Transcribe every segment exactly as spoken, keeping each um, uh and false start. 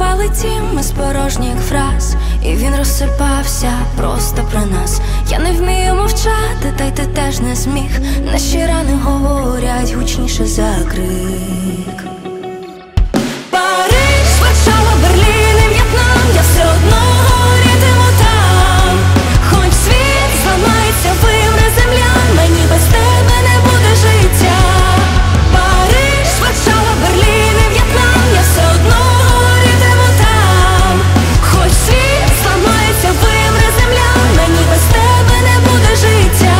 будували дім із порожніх фраз, і він розсипався просто про нас. Я не вмію мовчати, та й ти теж не зміг. Наші рани говорять гучніше за крик. Париж, Варшава, Берлін і В'єтнам, я все одно горітиму там. Хоч світ зламається, вимре земля, мені без тебе не буде життя. Париж, Варшава, Берлін і В'єтнам, я все одно горітиму там. Хоч світ зламається, вимре земля, мені без тебе не буде життя.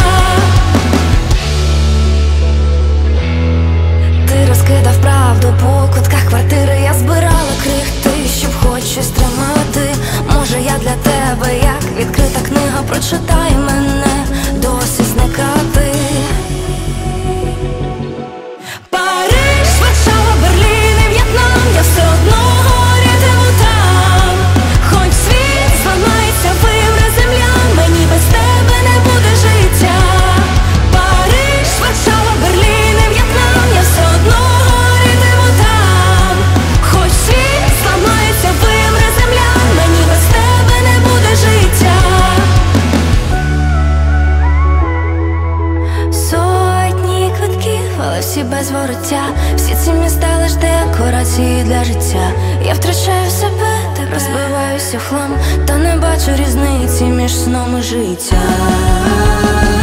Ти розкидав правду по кутках квартири, я збирала крихти, щоб хоч щось тримати. Може я для тебе, як відкрита книга, прочитай мене, досі зникати. Париж, Варшава, Берлін і В'єтнам, я все одно горітиму там. Хоч світ зламається, вимре земля, мені без тебе не буде життя. Париж, Варшава, Берлін і В'єтнам, я все одно горітиму там. Хоч світ зламається, вимре земля, мені без тебе не буде життя. Сотні квитків, але всі без вороття. Всі ці міста лиш декорації для життя. Я втрачаю себе, так розбиваюся в хлам, та не бачу різниці між сном і життям.